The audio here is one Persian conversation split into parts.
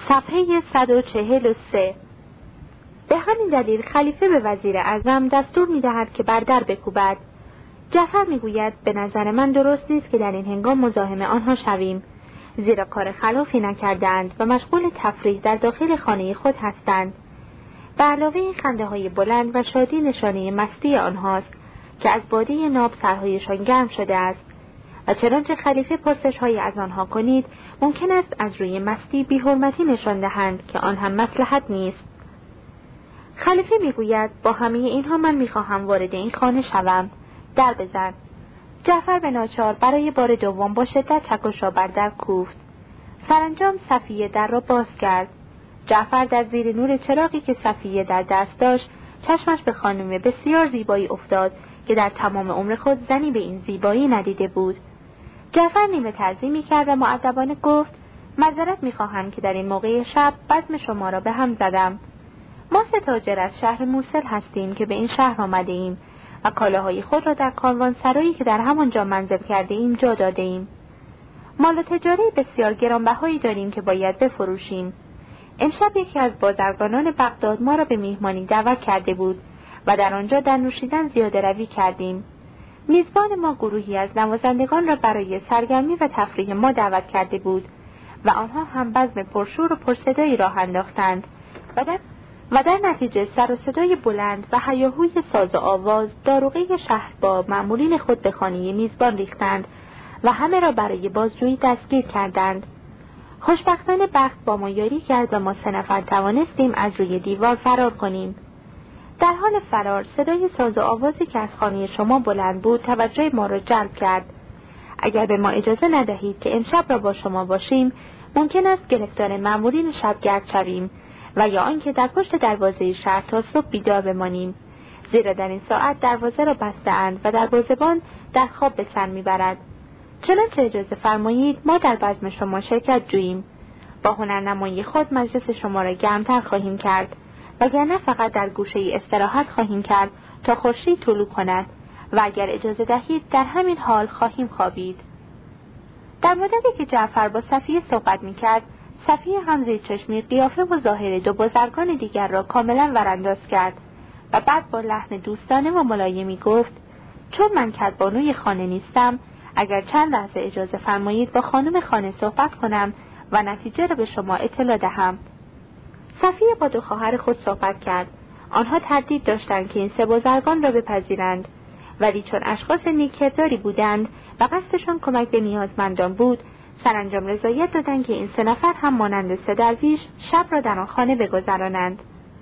صفحه 143. به همین دلیل خلیفه به وزیر اعظم دستور می‌دهد که بر در بکوبد. جعفر می‌گوید به نظر من درست نیست که در این هنگام مزاحم آنها شویم، زیرا کار خلافی نکردند و مشغول تفریح در داخل خانه خود هستند. به علاوه خنده‌های بلند و شادی نشانه مستی آنهاست که از باده ناب سرهایشان گرم شده است و چنانچه خلیفه پرسش‌هایی از آنها کنید ممکن است از روی مستی بی‌حرمتی نشان دهند که آن هم مصلحت نیست. خلیفه میگوید با همه اینها من میخواهم وارد این خانه شوم، در بزن. جعفر به ناچار برای بار دوم با شدت چکش‌ها بر در کوفت. سرانجام صفیه در را باز کرد. جعفر در زیر نور چراغی که صفیه در دست داشت چشمش به خانم بسیار زیبایی افتاد که در تمام عمر خود زنی به این زیبایی ندیده بود. جعفر نیمه تعظیمی کرد و مؤدبانه گفت معذرت میخواهم که در این موقع شب بزم شما را به هم زدم. ما 3 تاجر از شهر موصل هستیم که به این شهر آمده ایم و کالاهای خود را در کاروان سرایی که در همانجا منزل کرده ایم جا داده ایم. مال و تجاره بسیار گرانبهایی داریم که باید بفروشیم. امشب یکی از بازرگانان بغداد ما را به میهمانی دعوت کرده بود و در آنجا در نوشیدن زیاده روی کردیم. میزبان ما گروهی از نوازندگان را برای سرگرمی و تفریح ما دعوت کرده بود و آنها هم بزم پرشور و پرصدایی راه انداختند و در نتیجه سر و صدای بلند و هیاهوی ساز و آواز داروغه شهر با مأمورین خود به خانه میزبان ریختند و همه را برای بازجویی دستگیر کردند. خوشبختانه بخت با ما یاری کرد و ما 3 نفر توانستیم از روی دیوار فرار کنیم. در حال فرار صدای ساز و آوازی که از خانه شما بلند بود توجه ما را جلب کرد. اگر به ما اجازه ندهید که امشب را با شما باشیم ممکن است گرفتار مأمورین شبگرد شویم و یا آنکه در پشت دروازه شهر تا صبح بیدار بمانیم، زیرا در این ساعت دروازه را بسته‌اند و دروازه‌بان در خواب به سر میبرد. چنانچه اجازه فرمایید ما در بزم شما شرکت جوییم. با هنرنمایی خود مجلس شما را گرمتر خواهیم کرد وگرنه فقط در گوشه استراحت خواهیم کرد تا خورشید طلوع کند و اگر اجازه دهید در همین حال خواهیم خوابید. در مدتی که جعفر با صفیه صحبت میکرد صفیه هم زیر چشمی قیافه و ظاهر 2 بازرگان دیگر را کاملا ورانداز کرد و بعد با لحن دوستانه و ملایمی گفت چون من کدبانوی خانه نیستم اگر چند لحظه اجازه فرمایید با خانم خانه صحبت کنم و نتیجه را به شما اطلاع دهم. صفیه با 2 خواهر خود صحبت کرد. آنها تردید داشتند که این 3 بازرگان را بپذیرند ولی چون اشخاص نیک‌کرداری بودند و قصدشان کمک به نیازمندان بود سرانجام رضایت دادند که این 3 نفر هم مانند 3 درویش شب را در آن خانه بگذرانند.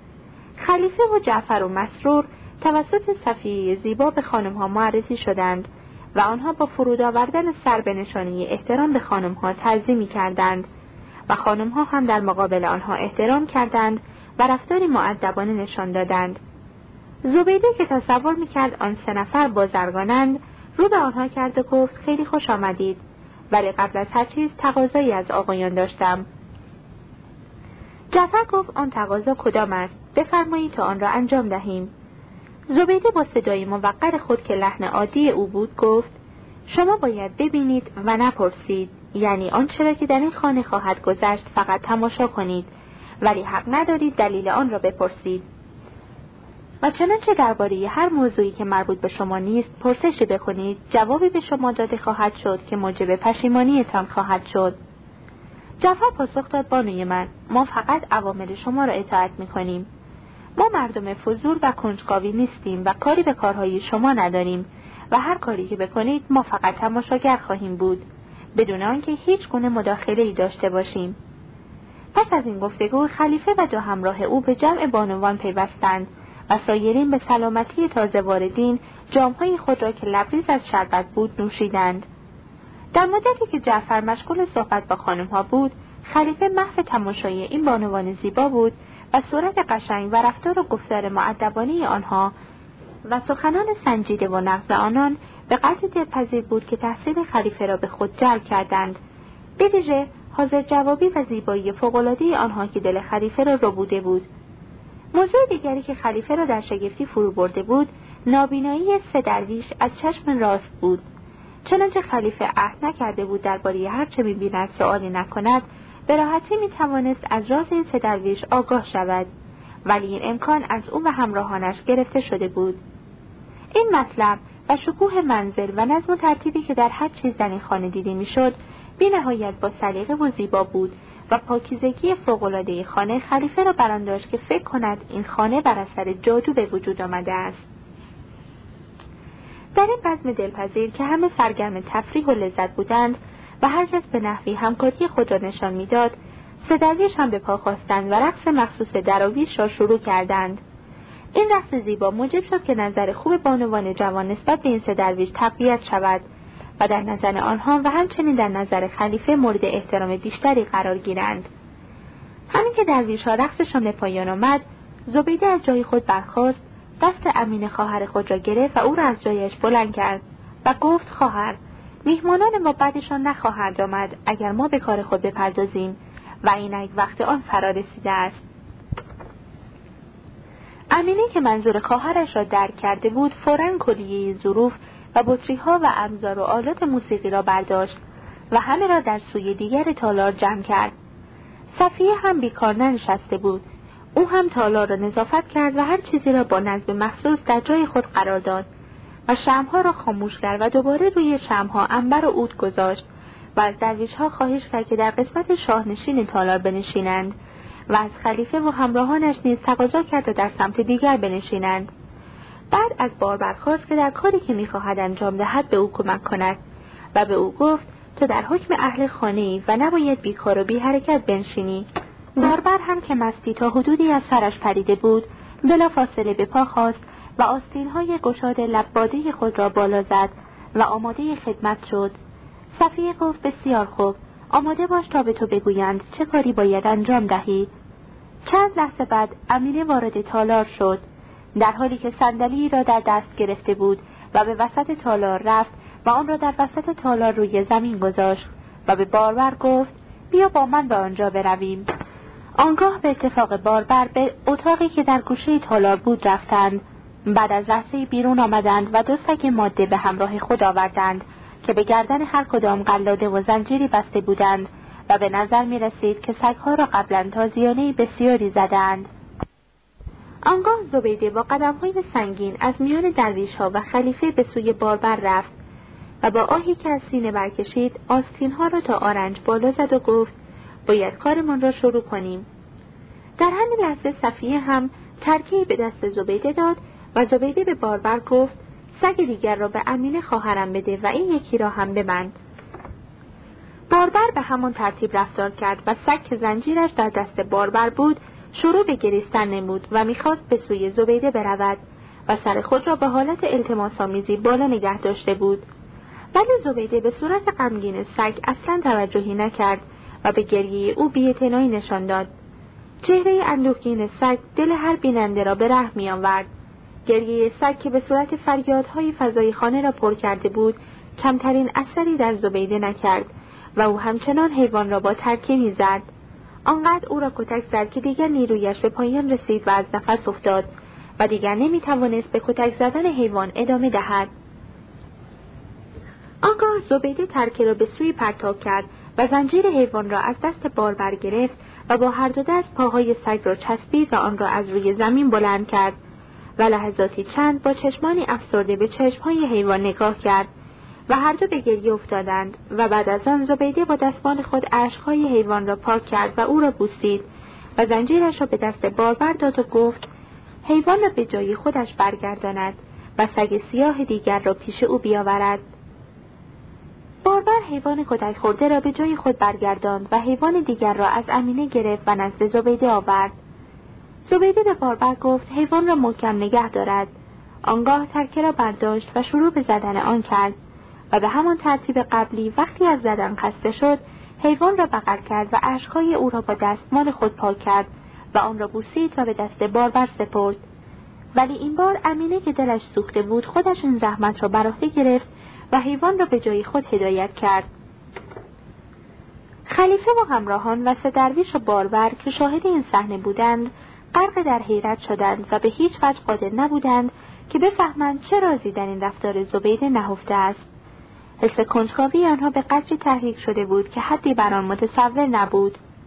خلیفه و جعفر و مسرور توسط صفیه زیبا به خانم‌ها معرفی شدند و آنها با فرود آوردن سر به نشانه احترام به خانم‌ها تعظیمی کردند و خانم‌ها هم در مقابل آنها احترام کردند و رفتاری مؤدبانه نشان دادند. زبیده که تصور می‌کرد آن 3 نفر بازرگانند رو به آنها کرد و گفت خیلی خوش آمدید، ولی قبل از هر چیز تقاضایی از آقایان داشتم. جعفر گفت آن تقاضا کدام است؟ بفرمایید تا آن را انجام دهیم. زبیده با صدای موقر خود که لحن عادی او بود گفت شما باید ببینید و نپرسید، یعنی آنچه را که در این خانه خواهد گذشت فقط تماشا کنید ولی حق ندارید دلیل آن را بپرسید و چنانچه درباره هر موضوعی که مربوط به شما نیست پرسشی بکنید جوابی به شما داده خواهد شد که موجب پشیمانیتان خواهد شد. جعفر پاسخ داد بانوی من ما فقط اوامر شما را اطاعت می‌کنیم. ما مردم فضول و کنجکاوی نیستیم و کاری به کارهای شما نداریم و هر کاری که بکنید ما فقط تماشاگر خواهیم بود بدون آنکه هیچ گونه مداخله‌ای داشته باشیم. پس از این گفتگو خلیفه و 2 همراه او به جمع بانوان پیوستند و سایرین به سلامتی تازه واردین جام‌های خود را که لبریز از شربت بود نوشیدند. در مدتی که جعفر مشغول صحبت با خانم‌ها بود خلیفه محو تماشای این بانوان زیبا بود و صورت قشنگ و رفتار و گفتار مؤدبانه آنها و سخنان سنجیده و نغز آنان به قدری دلپذیر بود که تحسین خلیفه را به خود جلب کردند. به ویژه حاضر جوابی و زیبایی فوق‌العاده آنها که دل خلیفه را ربوده بود. موضوع دیگری که خلیفه را در شگفتی فرو برده بود نابینایی 3 درویش از چشم راست بود. چنانچه خلیفه عهد نکرده بود درباره هر چه می‌بیند سؤالی نکند به راحتی میتوانست از راز این سه درویش آگاه شود، ولی این امکان از او و همراهانش گرفته شده بود. این مطلب و شکوه منزل و نظم و ترتیبی که در هر چیز در این خانه دیده میشد بی نهایت با سلیقه و زیبا بود و پاکیزگی فوق‌العاده خانه خلیفه را بر آن داشت که فکر کند این خانه بر اثر جادو به وجود آمده است. در این بزم دلپذیر که همه سرگرم تفریح و لذت بودند و هر کس به نحوی همکاری خود را نشان میداد، سه درویش هم به پا خاستند و رقص مخصوص دراویش را شروع کردند. این رقص زیبا موجب شد که نظر خوب بانوان جوان نسبت به این سه درویش تقویت شود و در نظر آنها و همچنین در نظر خلیفه مورد احترام بیشتری قرار گیرند. همین که درویش‌ها رقصشان به پایان آمد، زبیده از جای خود برخاست، دست امینه خواهر خود را گرفت و او را از جایش بلند کرد و گفت: خواهر، میهمانان ما بعدشان نخواهند آمد اگر ما به کار خود بپردازیم و اینک وقت آن فرا رسیده است. امینه که منظور خواهرش را درک کرده بود، فوراً کلیه ظروف و بطری‌ها و ابزار و آلات موسیقی را برداشت و همه را در سوی دیگر تالار جمع کرد. صفیه هم بیکار ننشسته بود. او هم تالار را نظافت کرد و هر چیزی را با نظم مخصوص در جای خود قرار داد و شمع‌ها را خاموش کرد و دوباره روی شمع‌ها عنبر و عود گذاشت و از درویش‌ها خواهش کرد که در قسمت شاهنشین تالار بنشینند و از خلیفه و همراهانش نیز تقاضا کرد و در سمت دیگر بنشینند. بعد از باربر خواست که در کاری که می‌خواهد انجام دهد به او کمک کند و به او گفت: تو در حکم اهل خانه‌ای و نباید بیکار و بی حرکت بنشینی. باربر هم که مستی تا حدودی از سرش پریده بود، بلافاصله به پا خاست و آستین‌های گشاد لباده خود را بالا زد و آماده خدمت شد. صفیه گفت: بسیار خوب، آماده باش تا به تو بگویند چه کاری باید انجام دهی. چند لحظه بعد امینه وارد تالار شد، در حالی که صندلی را در دست گرفته بود و به وسط تالار رفت و آن را در وسط تالار روی زمین گذاشت و به باربر گفت: بیا با من به آنجا برویم. آنگاه به اتفاق باربر به اتاقی که در گوشه تالار بود رفتند. بعد از لحظه‌ای بیرون آمدند و دو سگ ماده به همراه خود آوردند که به گردن هر کدام قلاده و زنجیری بسته بودند و به نظر می رسید که سگها را قبلا تازیانه بسیاری زدند. آنگاه زبیده با قدم‌های سنگین از میان درویش‌ها و خلیفه به سوی باربر رفت و با آهی که از سینه برکشید آستین‌ها را تا آرنج بالا زد و گفت: باید کارمان را شروع کنیم. در همین لحظه صفیه هم ترکه‌ای به دست زبیده داد و زبیده به باربر گفت: سگ دیگر را به امینه خواهرم بده و این یکی را هم ببند. باربر به همان ترتیب رفتار کرد و سگ که زنجیرش در دست باربر بود شروع به گریستن نمود و میخواست به سوی زبیده برود و سر خود را به حالت التماس‌آمیزی بالا نگه داشته بود، ولی زبیده به صورت غمگین سگ اصلا توجهی نکرد و به گریه او بی‌اعتنایی نشان داد. چهره اندوهگین سگ دل هر بیننده را به رحم می‌آورد. گریه سگ که به صورت فریادهای فضای خانه را پر کرده بود کمترین اثری در زبیده نکرد و او همچنان حیوان را با ترکه می‌زد. آنقدر او را کتک زد که دیگر نیرویش به پایان رسید و از نفس افتاد و دیگر نمی‌توانست به کتک زدن حیوان ادامه دهد. آنگاه زبیده ترکه را به سوی پرتاب کرد و زنجیر حیوان را از دست باربر گرفت و با هر دو دست پاهای سگ را چسبید و آن را از روی زمین بلند کرد و لحظاتی چند با چشمانی افسرده به چشمهای حیوان نگاه کرد و هر دو به گریه افتادند و بعد از آن زبیده با دستمال خود اشک‌های حیوان را پاک کرد و او را بوسید و زنجیرش را به دست باربر داد و گفت: حیوان را به جای خودش برگرداند و سگ سیاه دیگر را پیش او بیاورد. باربر حیوان کتک خورده را به جای خود برگرداند و حیوان دیگر را از امینه گرفت و نزد زبیده آورد. زبیده به باربر گفت حیوان را محکم نگه دارد. آنگاه ترکه را برداشت و شروع به زدن آن کرد و به همان ترتیب قبلی وقتی از زدن خسته شد حیوان را بغل کرد و اشک‌های او را با دستمال خود پاک کرد و آن را بوسید و به دست باربر سپرد. ولی این بار امینه که دلش سوخته بود خودش این زحمت را بر عهده گرفت و حیوان را به جای خود هدایت کرد. خلیفه و همراهان و سه درویش و باربر که شاهد این صحنه بودند غرق در حیرت شدند و به هیچ وجه قادر نبودند که بفهمند چه رازی در این رفتار زبیده نهفته است. حس کنجکاوی آنها به قدری تحریک شده بود که حدی بر آن متصور نبود.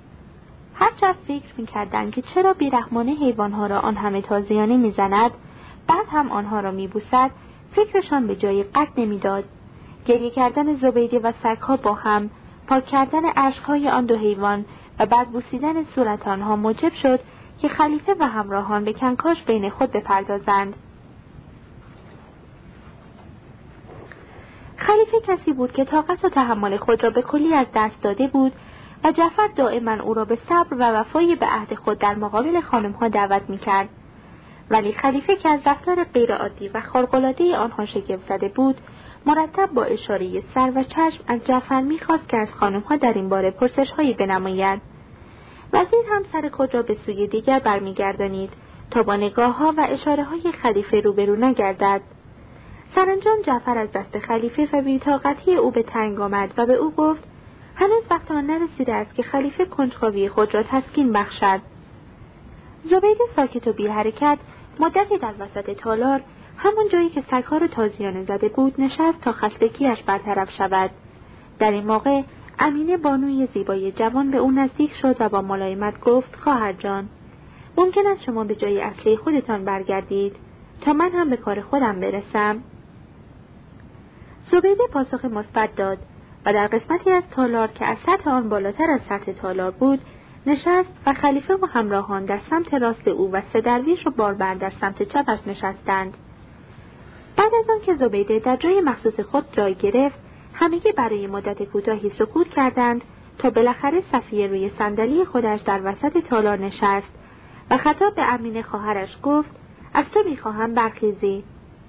هرچند فکر می‌کردند که چرا بیرحمانه حیوانها را آن همه تازیانه می‌زند، بعد هم آنها را می‌بوسد، فکرشان به جای قطع نمی‌داد. گریه کردن زبیده و سگ‌ها با هم، پاک کردن اشک‌های آن دو حیوان و بعد بوسیدن صورت آنها موجب شد که خلیفه و همراهان به کنکاش بین خود بپردازند. خلیفه کسی بود که طاقت و تحمل خود را به کلی از دست داده بود و جعفر دائما او را به صبر و وفای به عهد خود در مقابل خانم‌ها دعوت می‌کرد. ولی خلیفه که از رفتار غیرعادی و خارق‌العاده آنها شگفت زده بود، مرتب با اشاره سر و چشم از جعفر می‌خواست که از خانم‌ها در این باره پرسش‌هایی بنماید. وزیر هم سر خود را به سوی دیگر برمیگردانید تا با نگاه‌ها و اشاره‌های خلیفه روبرو نگردد. سرانجام جعفر از دست خلیفه و بی‌طاقتی او به تنگ آمد و به او گفت هنوز وقت آن نرسیده است که خلیفه کنجکاوی خود را تسکین بخشد. زبیده ساکت و بی حرکت مدتی در وسط تالار، همون جایی که سگ‌ها را تازیانه زده بود، نشست تا خستگی‌اش برطرف شود. در این موقع امینه بانوی زیبای جوان به او نزدیک شد و با ملایمت گفت خواهر جان، ممکن است شما به جای اصلی خودتان برگردید تا من هم به کار خودم برسم؟ زبیده پاسخ مثبت داد و در قسمتی از تالار که از سطح آن بالاتر از سطح تالار بود نشست و خلیفه و همراهان در سمت راست او و 3 درویش و باربر در سمت چپش نشستند. بعد از آن که زبیده در جای مخصوص خود جای گرفت، همگی برای مدت کوتاهی سکوت کردند تا بالاخره صفیه روی صندلی خودش در وسط تالار نشست و خطاب به امینه خواهرش گفت از تو می‌خواهم برخیزی.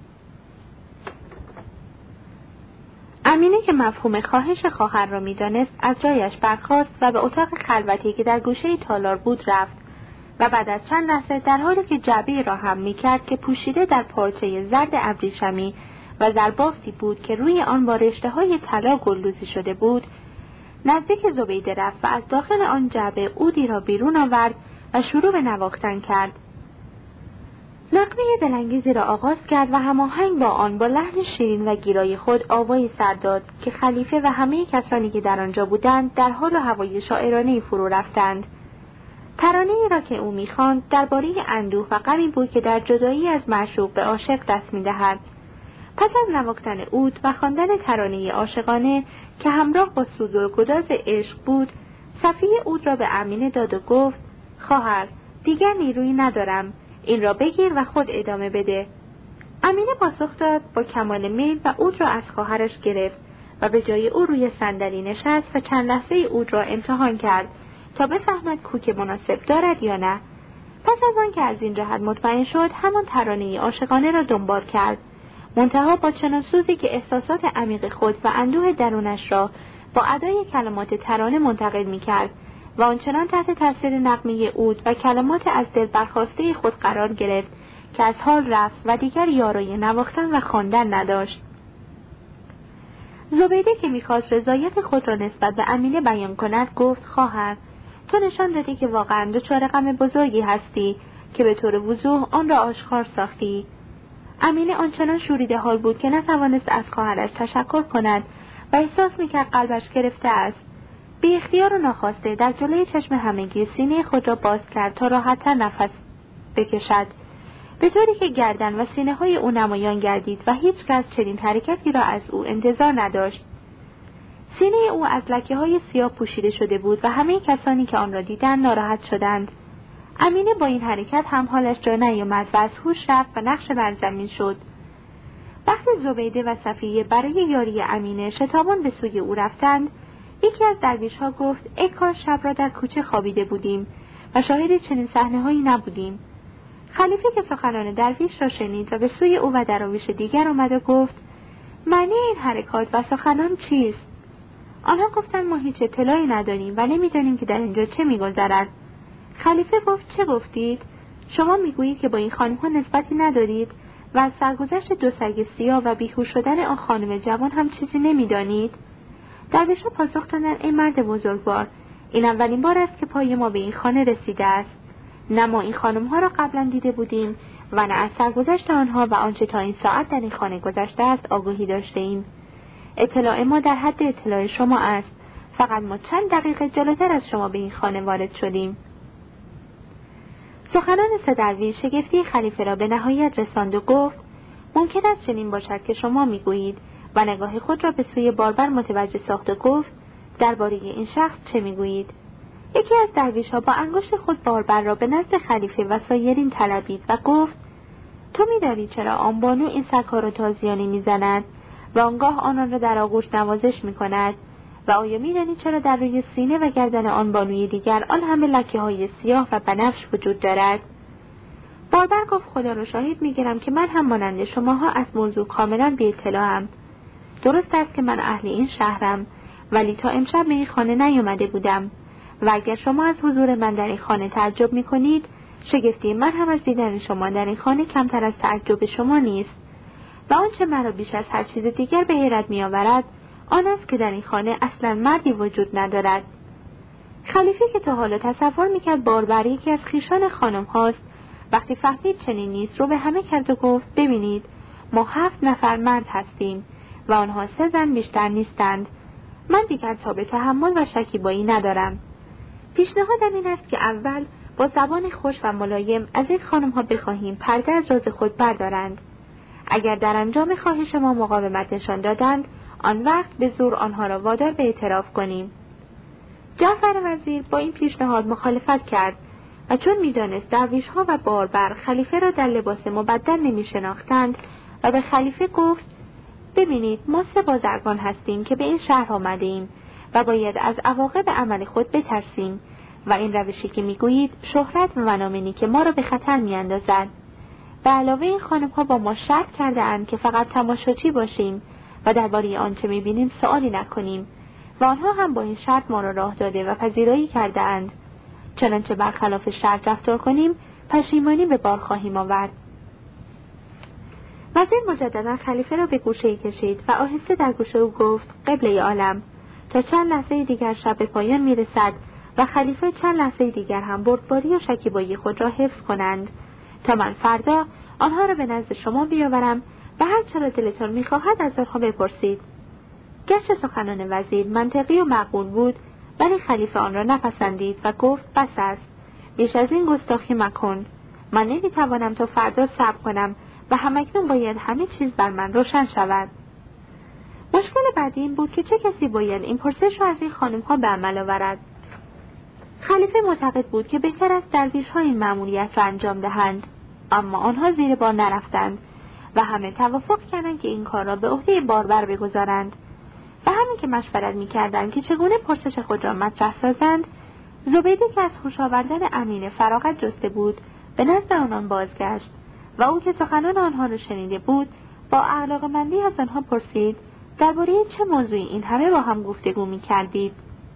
امینه که مفهوم خواهش خواهر را می‌دانست از جایش برخاست و به اتاق خلوتی که در گوشه تالار بود رفت و بعد از چند لحظه در حالی که جعبه‌ای را هم می‌کرد که پوشیده در پارچه زرد ابریشمی و زربافتی بود که روی آن با رشته‌های طلا گلدوزی شده بود، نزدیک زبیده رفت و از داخل آن جعبه عودی را بیرون آورد و شروع به نواختن کرد. نغمه دلانگیزی را آغاز کرد و هماهنگ با آن با لحن شیرین و گیرای خود آوایی سر داد که خلیفه و همه کسانی که در آنجا بودند در حال و هوای شاعرانه‌ای فرو رفتند. ترانه‌ای را که او می‌خواند درباره اندوه و غمی بود که در جدایی از معشوق به عاشق دست می‌دهد. پس از نواختن عود و خواندن ترانه عاشقانه که همراه با سوز و گداز عشق بود، صفیه عود را به امینه داد و گفت خواهر، دیگر نیرویی ندارم، این را بگیر و خود ادامه بده. امینه پاسخ داد با کمال میل و عود را از خواهرش گرفت و به جای او روی صندلی نشست و چند لحظه عود را امتحان کرد تا بفهمد کوک مناسب دارد یا نه. پس از آن که از این جهت مطمئن شد، همان ترانه عاشقانه را دنبال کرد، منتها با چنان سوزی که احساسات عمیق خود و اندوه درونش را با ادای کلمات ترانه منتقل می‌کرد و آنچنان تحت تاثیر نغمه عود و کلمات از دل برخاسته خود قرار گرفت که از حال رفت و دیگر یارای نواختن و خواندن نداشت. زبیده که می‌خواست رضایت خود را نسبت به امینه بیان کند گفت خواهر، تو نشان دادی که واقعا دچار غم بزرگی هستی که به طور وضوح آن را آشکار ساختی. امینه آنچنان شوریده حال بود که نتوانست از خواهرش تشکر کند و احساس می‌کرد قلبش گرفته است. بی اختیار و ناخواسته در جلوی چشم همگی سینه خود را باز کرد تا راحت‌تر نفس بکشد، به طوری که گردن و سینه‌های او نمایان گردید و هیچ کس چنین حرکتی را از او انتظار نداشت. سینه او از لکه‌های سیاه پوشیده شده بود و همه کسانی که آن را دیدند ناراحت شدند. امینه با این حرکت هم حالش جا نیامد و از هوش رفت و نقش بر زمین شد. وقتی زبیده و صفیه برای یاری امینه شتابان به سوی او رفتند، یکی از درویش‌ها گفت ای کاش شب را در کوچه خوابیده بودیم و شاهد چنین صحنه‌هایی نبودیم. خلیفه که سخنان درویش را شنید و به سوی او و دراویش دیگر آمد و گفت معنی این حرکات و سخنان چیست؟ آنها گفتند ما هیچ اطلاعی نداریم و نمی‌دانیم که در اینجا چه می‌گذرد. خلیفه گفت چه گفتید؟ شما میگویید که با این خانم‌ها نسبتی ندارید و از سرگذشت 2 سگ سیاه و بیهوش شدن آن خانم جوان هم چیزی نمی‌دانید؟ درویش‌ها پاسخ دادند ای مرد بزرگوار، این اولین بار است که پای ما به این خانه رسیده است. نه ما این خانم‌ها را قبلا دیده بودیم و نه از سرگذشت آنها و آنچه تا این ساعت در این خانه گذشته است آگاهی داشته ایم. اطلاع ما در حد اطلاع شما است، فقط ما چند دقیقه جلوتر از شما به این خانه وارد شدیم. سخنان سه درویش شگفتی خلیفه را به نهایت رساند و گفت ممکن است چنین باشد که شما میگویید، و نگاه خود را به سوی باربر متوجه ساخت و گفت درباره این شخص چه میگویید؟ یکی از درویش‌ها با انگشت خود باربر را به نزد خلیفه و سایرین طلبید و گفت تو می‌دانی چرا آن بانو این سگ‌ها را تازیانه می‌زند و آنگاه آنان را در آغوش نوازش می‌کند؟ و آیا می‌دانی چرا در روی سینه و گردن آن بانوی دیگر آن همه لکه‌های سیاه و بنفش وجود دارد؟ باربر گفت خدا را شاهد می‌گیرم که من هم مانند شماها از موضوع کاملاً بی اطلاعم. درست است که من اهل این شهرم، ولی تا امشب به این خانه نیامده بودم و اگر شما از حضور من در این خانه تعجب می‌کنید، شگفتی من هم از دیدن شما در این خانه کمتر از تعجب شما نیست. و آنچه مرا بیش از هر چیز دیگر به حیرت می‌آورد آن است که در این خانه اصلاً مردی وجود ندارد. خلیفه که تا حالا تصور می‌کرد باربر یکی از خویشان خانم هاست، وقتی فهمید چنین نیست رو به همه کرد و گفت ببینید ما 7 نفر مرد هستیم و آنها 3 زن بیشتر نیستند. من دیگر تاب تحمل و شکیبایی ندارم. پیشنهادم این است که اول با زبان خوش و ملایم از این خانم‌ها بخواهیم پرده از راز خود بردارند. اگر در انجام خواهش ما مقاومت نشان دادند، آن وقت به زور آنها را وادار به اعتراف کنیم. جعفر وزیر با این پیشنهاد مخالفت کرد و چون می‌دانست درویش‌ها و باربر خلیفه را در لباس مبدل نمی‌شناختند و به خلیفه گفت ببینید ما 3 بازرگان هستیم که به این شهر آمده‌ایم و باید از عواقب عمل خود بترسیم و این روشی که میگویید شهرت و منامنی که ما را به خطر میاندازد. به علاوه این خانم‌ها با ما شرط کرده اند که فقط تماشاچی باشیم و درباره آنچه میبینیم سؤالی نکنیم و آنها هم با این شرط ما را راه داده و پذیرایی کرده اند. چنانچه برخلاف شرط رفتار کنیم پشیمانی به بار خواهیم آورد. وزیر مجددا خلیفه را به گوشه‌ای کشید و آهسته در گوش او گفت قبله عالم، تا چند لحظه دیگر شب به پایان میرسد و خلیفه چند لحظه دیگر هم بردباری و شکیبایی خود را حفظ کنند تا من فردا آنها را به نزد شما بیاورم و هر چه را دلتان میخواهد از آنها بپرسید. گرچه سخنان وزیر منطقی و معقول بود، ولی خلیفه آن را نپسندید و گفت بس است، بیش از این گستاخی مکن. من نمیتوانم تا فردا صبر کنم و همکنون باید همه چیز بر من روشن شود. مشکل بعدی این بود که چه کسی باید این پرسش را از این خانم‌ها به عمل آورد. خلیفه معتقد بود که بهتر است درویش‌ها این مأموریت را انجام دهند، اما آنها زیر بار نرفتند و همه توافق کردند که این کار را به عهده باربر بگذارند. و همین که مشورت می‌کردند که چگونه پرسش خود را مطرح سازند، زبیده که از خوش آوردن امین فراغت جسته بود به نزد آنان بازگشت و او که سخنان آنها را شنیده بود با علاقه‌مندی از آنها پرسید درباره چه موضوعی این همه با هم گفتگو می‌کردید.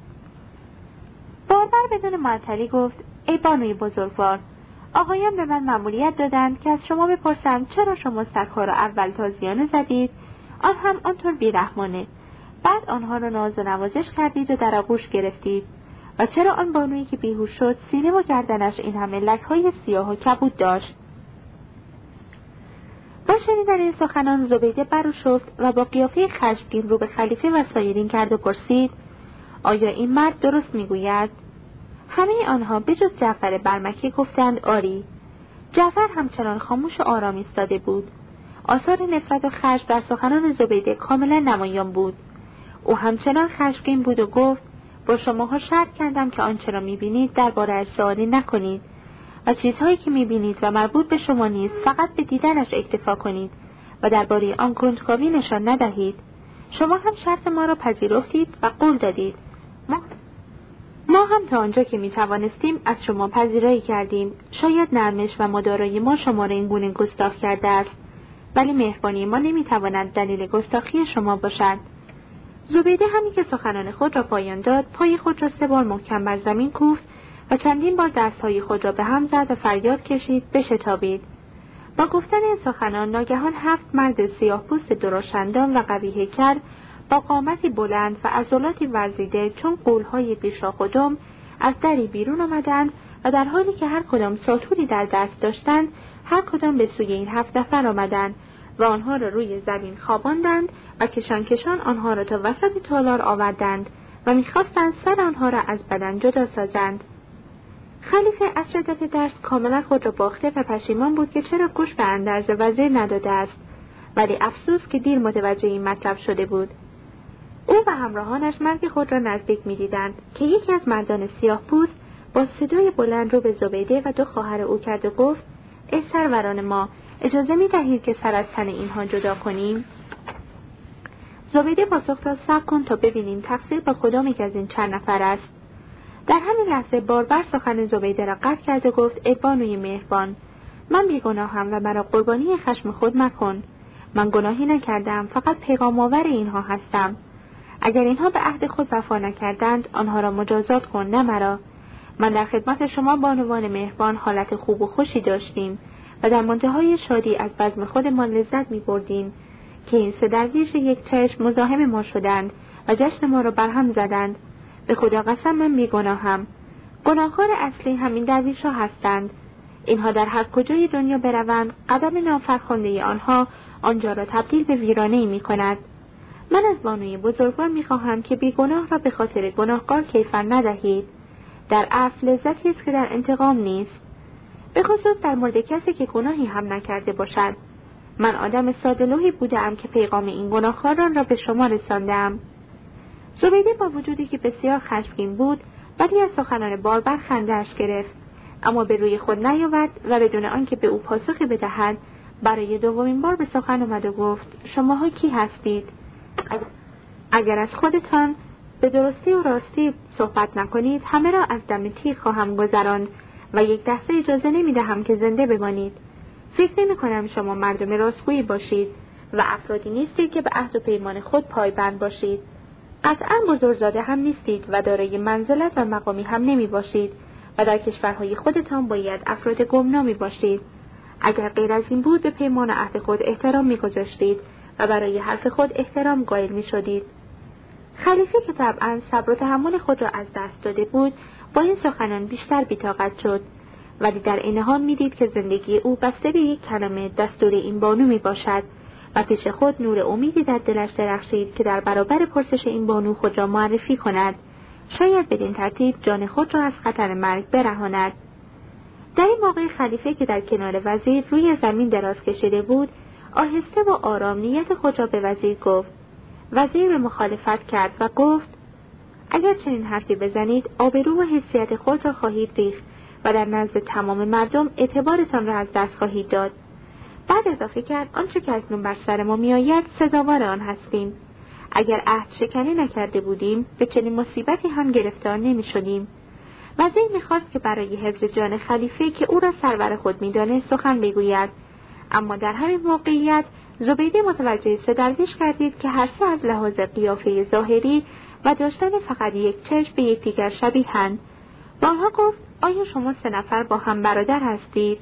باربر بدون معطلی گفت ای بانوی بزرگوار، آقایان به من مأموریت دادند که از شما بپرسم چرا شما سگ‌ها را اول تازیانه زدید، آن هم آنطور بیرحمانه، بعد آنها را ناز و نوازش کردید و در آغوش گرفتید، و چرا آن بانویی که بیهوش شد سینه و گردنش این همه لک‌های سیاه و کبود داشت. با شنیدن این سخنان زبیده برآشفت و با قیافه خشمگین رو به خلیفه و سایرین کرد و پرسید آیا این مرد درست میگوید؟ همه آنها بجز جعفر برمکی گفتند آری. جعفر همچنان خاموش و آرام ایستاده بود. آثار نفرت و خشم در سخنان زبیده کاملا نمایان بود. او همچنان خشمگین بود و گفت با شماها شرط کردم که آنچه را میبینید درباره‌اش سوالی نکنید و چیزهایی که میبینید و مربوط به شما نیست فقط به دیدنش اکتفا کنید و درباره آن کنجکاوی نشان ندهید. شما هم شرط ما را پذیرفتید و قول دادید. ما هم تا آنجا که میتوانستیم از شما پذیرایی کردیم. شاید نرمش و مدارای ما شما را این گونه گستاخ کرده است، ولی مهربانی ما نمیتواند دلیل گستاخی شما باشد. زبیده همی که سخنان خود را پایان داد، پای خود را 3 بار محکم بر زمین کوفت و چندین بار دستهای خود را به هم زد و فریاد کشید بشتابید. با گفتن این سخنان ناگهان 7 مرد سیاه‌پوست درشت‌اندام و قوی هیکل با قامتی بلند و عضلاتی ورزیده چون غول‌های پیشاخدم از دری بیرون آمدند و در حالی که هر کدام ساطوری در دست داشتند، هر کدام به سوی این 7 نفر آمدند و آنها را روی زمین خواباندند و کشان کشان آنها را تا وسط تالار آوردند و می‌خواستند سر آنها را از بدن جدا سازند. خلیفه از شدت ترس کاملا خود را باخته و پشیمان بود که چرا گوش به اندرز وزیر نداده است، ولی افسوس که دیر متوجه این مطلب شده بود. او و همراهانش مرگ خود را نزدیک می‌دیدند که یکی از مردان سیاه‌پوست با صدای بلند رو به زبیده و 2 خواهر او کرد و گفت: ای سروران ما، اجازه می‌دهید که سر از تن اینها جدا کنیم؟ زبیده پاسخ داد: صبر کن تا ببینیم تقصیر با کدام یک از این چند نفر است. در همین لحظه باربر سخن زبیده را قطع کرد و گفت: ای بانوی مهربان، من بیگناهم و مرا قربانی خشم خود مکن. من گناهی نکردم، فقط پیغام آور اینها هستم. اگر اینها به عهد خود وفا نکردند، آنها را مجازات کن، نه مرا. من در خدمت شما بانوان مهربان حالت خوب و خوشی داشتیم و در منتهای شادی از بزم خودمان لذت می‌بردیم که این 3 درویش یک چشم مزاحم ما شدند و جشن ما را برهم زدند. به خدا قسم من بیگناهم. گناهکار اصلی همین درویش‌ها هستند. اینها در هر کجای دنیا بروند، قدم نافرخنده آنها آنجا را تبدیل به ویرانه‌ای می‌کند. من از بانوی بزرگوار می‌خواهم که بیگناه را به خاطر گناهکار کیفر ندهید. در اصل لذتی است که در انتقام نیست، به خصوص در مورد کسی که گناهی هم نکرده باشد. من آدم ساده‌لوحی بودم که پیغام این گناهکاران را به شما رساندم. زبیده با وجودی که بسیار خشمگین بود، ولی از سخنان باربر خنده‌اش گرفت، اما به روی خود نیاورد و بدون آنکه به او پاسخی بدهد برای 2مین بار به سخن آمد و گفت: شماها کی هستید؟ اگر از خودتان به درستی و راستی صحبت نکنید، همه را از دم تیغ خواهم گذراند و یک لحظه اجازه نمی‌دهم که زنده بمانید. فکر نمی‌کنم شما مردم راستگویی باشید و افرادی نیستید که به عهد و پیمان خود پایبند باشید. قطعاً بزرگزاده هم نیستید و دارای منزلت و مقامی هم نمی‌باشید و در کشورهای خودتان باید افراد گمنامی باشید. اگر غیر از این بود، به پیمان و عهد خود احترام می‌گذاشتید و برای حرف خود احترام قائل می‌شدید. خلیفه که طبعاً صبر و تحمل خود را از دست داده بود، با این سخنان بیشتر بی‌طاقت شد، ولی در عین حال می‌دید که زندگی او بسته به یک کلمه دستور این بانو می‌باشد و پیش خود نور امیدی در دلش درخشید که در برابر پرسش این بانو خود را معرفی کند، شاید بدین ترتیب جان خود را از خطر مرگ برهاند. در این موقع خلیفه که در کنار وزیر روی زمین دراز کشیده بود، آهسته و آرام نیت خود را به وزیر گفت. وزیر به مخالفت کرد و گفت: اگر چنین حرفی بزنید، آبرو و حیثیت خود را خواهید ریخت و در نزد تمام مردم اعتبارتان را از دست خواهید داد. بعد اضافه کرد: آنچه که اکنون بر سر ما میآید سزاوار آن هستیم. اگر عهد شکنی نکرده بودیم، به چنین مصیبتی هم گرفتار نمی شدیم. وزیر می‌خواست که برای حفظ جان خلیفه که او را سرور خود می‌دانست سخن بگوید، اما در همین موقعیت زبیده متوجه 3 درویش کردید که هر 3 از لحاظ قیافه ظاهری و داشتن فقط یک چشم به یکدیگر شبیه‌اند. با آنها گفت: آیا شما 3 نفر با هم برادر هستید؟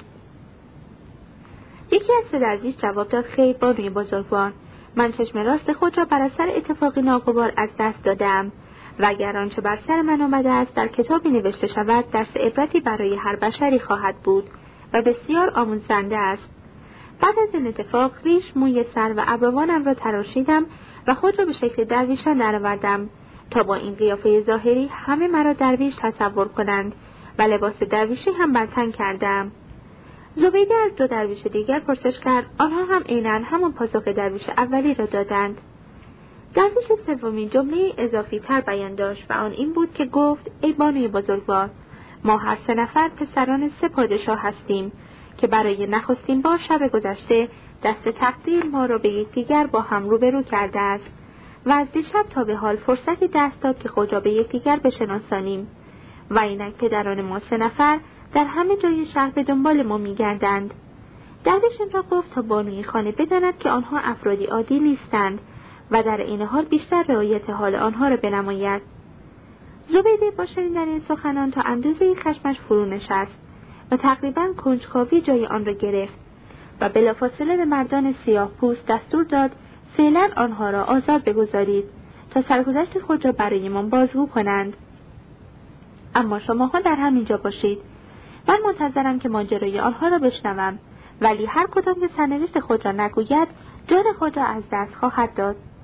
یکی از 3 درویش جواب داد: خیر بانوی بزرگوار، من چشم راست خود را بر اثر اتفاقی ناگوار از دست دادم و اگر آنچه بر سر من آمده است در کتابی نوشته شود، درس عبرتی برای هر بشری خواهد بود و بسیار آموزنده است. بعد از این اتفاق ریش، موی سر و ابروانم را تراشیدم و خود را به شکل درویشان درآوردم تا با این قیافه ظاهری همه مرا درویش تصور کنند و لباس درویشی هم بر تن کردم. زبیده از 2 درویش دیگر پرسش کرد، آنها هم عیناً همون پاسخ درویش اولی را دادند. درویش سومی جمله اضافی تر بیان داشت و آن این بود که گفت: ای بانوی بزرگوار، ما هر 3 نفر پسران 3 پادشاه هستیم که برای نخستین بار شب گذشته دست تقدیر ما را به یکدیگر با هم روبرو کرده است و از دیشب تا به حال فرصتی دست داد که خود را به یکدیگر بشناسانیم و اینک پدران ما 3 نفر در همه جای شهر به دنبال ما می‌گردند. درویش این را گفت تا بانوی خانه بداند که آنها افرادی عادی نیستند و در این حال بیشتر رعایت حال آنها را بنماید. زبیده با شنیدن این سخنان تا اندازه خشمش فرو نشست و تقریباً کنجکاوی جای آن را گرفت و بلافاصله به مردان سیاه پوست دستور داد فعلا آنها را آزاد بگذارید تا سرگذشت خود را برای من بازگو کنند. اما شماها در همینجا باشید. من منتظرم که ماجرای آنها را بشنوم، ولی هر کدام که سرنوشت خود را نگوید، جان خود را از دست خواهد داد.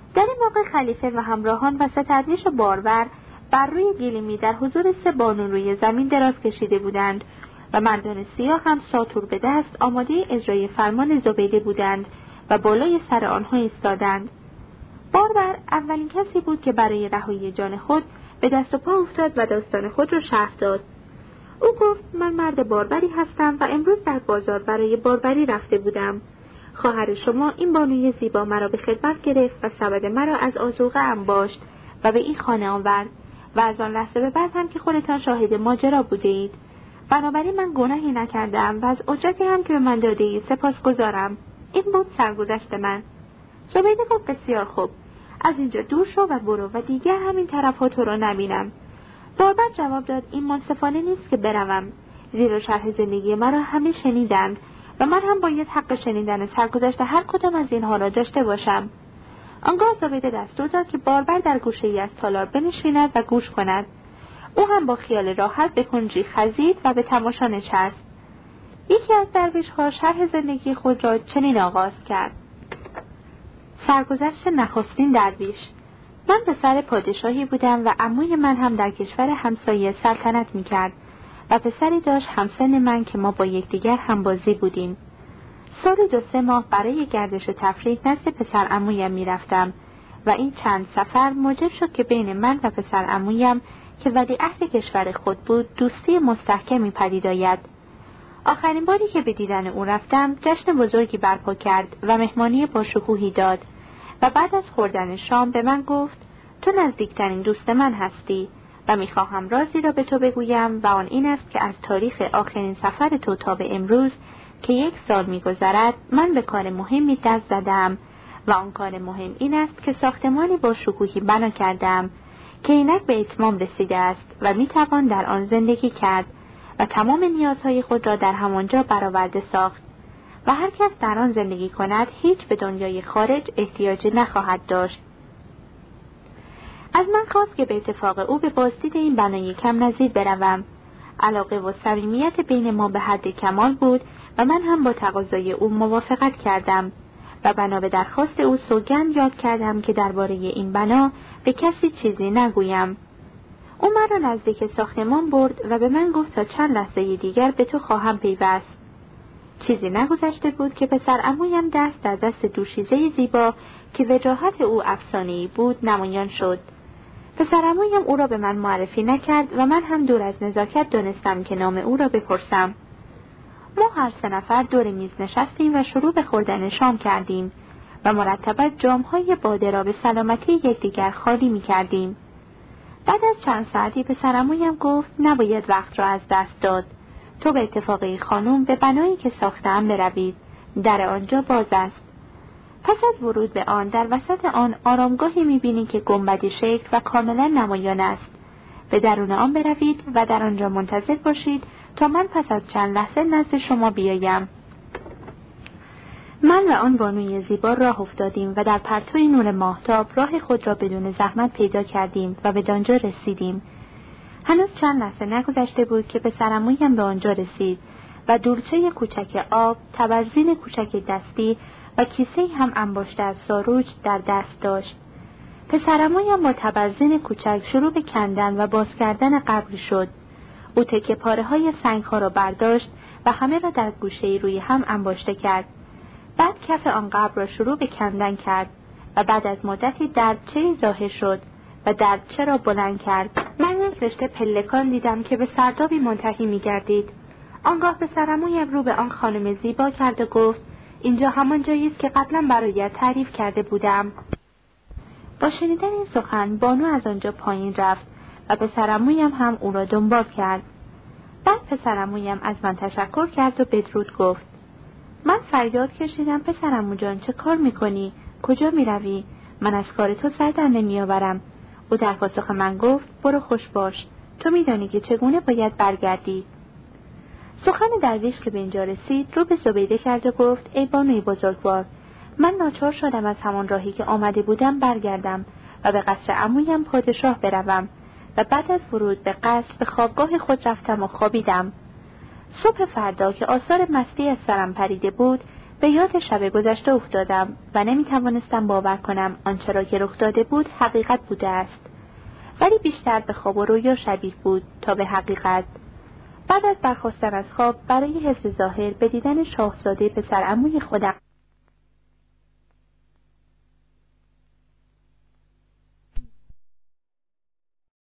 در این موقع خلیفه و همراهان و ستدریش و بارور بر روی گلیمی در حضور 3 بانو روی زمین دراز کشیده بودند و مردان سیاه هم ساطور به دست آماده اجرای فرمان زبیده بودند و بالای سر آنها ایستادند. بارور اولین کسی بود که برای رهایی جان خود به دست و پا افتاد و داستان خود را شرح داد. او گفت: من مرد باربری هستم و امروز در بازار برای باربری رفته بودم. خواهر شما این بانوی زیبا مرا به خدمت گرفت و سبد مرا از آذوقه انباشت و به این خانه آورد و از آن لحظه به بعد هم که خودتان شاهد ماجرا بوده اید. بنابراین من گناهی نکردم و از اجرتی هم که به من داده اید سپاسگزارم. این بود سرگذشت من. زبیده گفت: بسیار خوب، از اینجا دور شو و برو و دیگر همین طرف‌ها تو را نبینم. باربر جواب داد: این منصفانه نیست که بروم، زیرا شرح زندگی مرا همه شنیدند و من هم باید حق شنیدن سرگذشت هر کدام از اینها را داشته باشم. آنگاه زبیده دستور داد که باربر در گوشه‌ای از تالار بنشیند و گوش کند. او هم با خیال راحت به کنجی خزید و به تماشا نشست. یکی از درویش‌ها شرح زندگی خود را چنین آغاز کرد: سرگذشت نخستین درویش. من پسر پادشاهی بودم و عموی من هم در کشور همسایه سلطنت می‌کرد و پسری داشت همسن من که ما با یکدیگر همبازی بودیم. سالی 2-3 ماه برای گردش و تفریح نزد پسر عمویم می‌رفتم و این چند سفر موجب شد که بین من و پسر عمویم که ولیعهد کشور خود بود دوستی مستحکمی پدید آید. آخرین باری که به دیدن او رفتم جشن بزرگی برپا کرد و مهمانی با شکوهی داد و بعد از خوردن شام به من گفت: تو نزدیکترین دوست من هستی و میخواهم رازی را به تو بگویم و آن این است که از تاریخ آخرین سفر تو تا به امروز که 1 سال میگذرد من به کار مهمی دست زدم و آن کار مهم این است که ساختمانی با شکوهی بنا کردم که اینک به اتمام رسیده است و میتوان در آن زندگی کرد و تمام نیازهای خود را در همانجا برآورده ساخت و هر کس در آن زندگی کند هیچ به دنیای خارج احتیاجی نخواهد داشت. از من خواست که به اتفاق او به بازدید این بنای کم نظیر بروم. علاقه و صمیمیت بین ما به حد کمال بود و من هم با تقاضای او موافقت کردم و بنا به درخواست او سوگند یاد کردم که درباره این بنا به کسی چیزی نگویم. او مرا نزدیک ساختمان برد و به من گفت تا چند لحظه دیگر به تو خواهم پیوست. چیزی نگذشته بود که پسر عمویم دست در دست دوشیزه زیبا که وجاهت او افسانه‌ای بود نمایان شد. پسر عمویم او را به من معرفی نکرد و من هم دور از نزاکت دانستم که نام او را بپرسم. ما هر 3 نفر دور میز نشستیم و شروع به خوردن شام کردیم و مرتبا جام‌های باده را به سلامتی یکدیگر خالی می‌کردیم. بعد از چند ساعتی پسر عمویم گفت: نباید وقت را از دست داد. تو به اتفاق این خانم به بنایی که ساخته‌ام بروید. در آنجا باز است. پس از ورود به آن در وسط آن آرامگاهی می‌بینی که گنبدی شکل و کاملا نمایان است. به درون آن بروید و در آنجا منتظر باشید تا من پس از چند لحظه نزد شما بیایم. من و آن بانوی زیبا راه افتادیم و در پرتوی نور ماهتاب راه خود را بدون زحمت پیدا کردیم و به آنجا رسیدیم. هنوز چند لحظه نگذشته بود که پسرعمویم به آنجا رسید و دورچه کوچک آب، تبرزین کوچک دستی و کیسه هم انباشته از ساروج در دست داشت. پسرعمویم با تبرزین کوچک شروع به کندن و باز کردن قبری شد. او تکه پاره های سنگ ها را برداشت و همه را در گوشه‌ای روی هم انباشته کرد. بعد کف آن قبر را شروع به کندن کرد و بعد از مدتی دردچه‌ای ظاهر شد و دردچه را بلند کرد. من یک رشته پلکان دیدم که به سردابی منتهی می‌گردید. آنگاه پسرعمویم رو به آن خانم زیبا کرد و گفت: اینجا همان جایی است که قبلا برایت تعریف کرده بودم. با شنیدن این سخن بانو از آنجا پایین رفت و پسرعمویم هم او را دنبال کرد. بعد پسرعمویم از من تشکر کرد و بدرود گفت. من فریاد کشیدم: پسرعمو جان، چه کار میکنی؟ کجا میروی؟ من از کار تو سر در نمیآورم. او در پاسخ من گفت: برو خوش باش، تو میدانی که چگونه باید برگردی. سخن درویش که به اینجا رسید رو به زبیده کرد و گفت: ای بانوی بزرگوار، من ناچار شدم از همان راهی که آمده بودم برگردم و به قصر عمویم پادشاه بروم و بعد از ورود به قصر به خوابگاه خود رفتم و خوابیدم. صبح فردا که آثار مستی از سرم پریده بود، به یاد شب گذشته افتادم و نمیتوانستم باور کنم آنچه را که رخ داده بود حقیقت بوده است، ولی بیشتر به خواب و رویا شبیه بود تا به حقیقت. بعد از برخاستن از خواب برای حس ظاهر به دیدن شاهزاده پسر عموی خودم